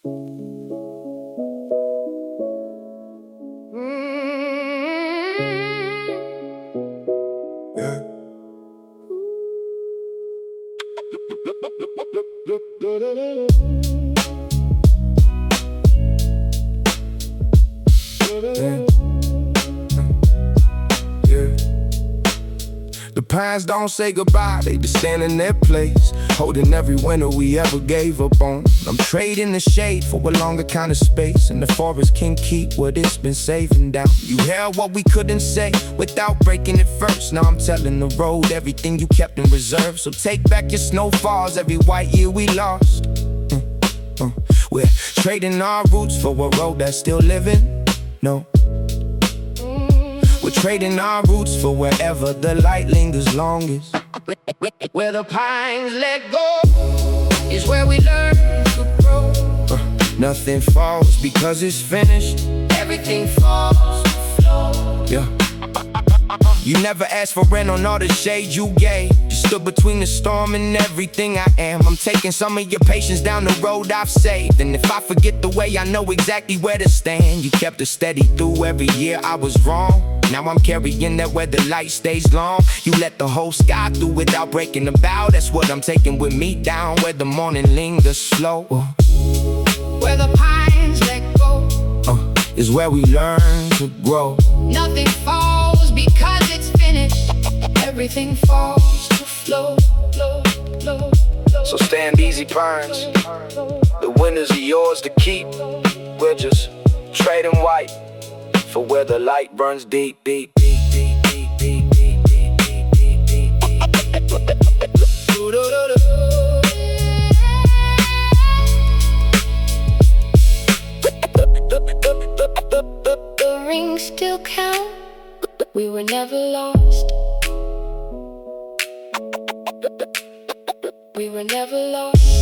Yeah. The Pines don't say goodbye, they just stand in their place, holding every winter we ever gave up on. I'm trading the shade for a longer kind of space, and the forest can keep what it's been saving down. You held what we couldn't say without breaking it first. Now I'm telling the road everything you kept in reserve. So take back your snowfalls, every white year we lost. We're trading our roots for a road that's still living. No, we're trading our roots for wherever the light lingers longest. Where the pines let go is where we learn to grow. Nothing falls because it's finished. Everything falls to flow. Yeah. You never asked for rent on all the shade you gave. You stood between the storm and everything I am. I'm taking some of your patience down the road I've saved. And if I forget the way, I know exactly where to stand. You kept it steady through every year I was wrong. Now I'm carrying that where the light stays long. You let the whole sky through without breaking the bow. That's what I'm taking with me down where the morning lingers slow. Where the pines let go is where we learn to grow. Nothing falls because it's finished. Everything falls to flow, flow, flow, flow. So stand easy, pines. The winners are yours to keep. We're just trading white for where the light burns deep, deep, deep, deep, deep, deep, deep, deep, deep, deep, deep. The rings still count. We were never lost. We were never lost.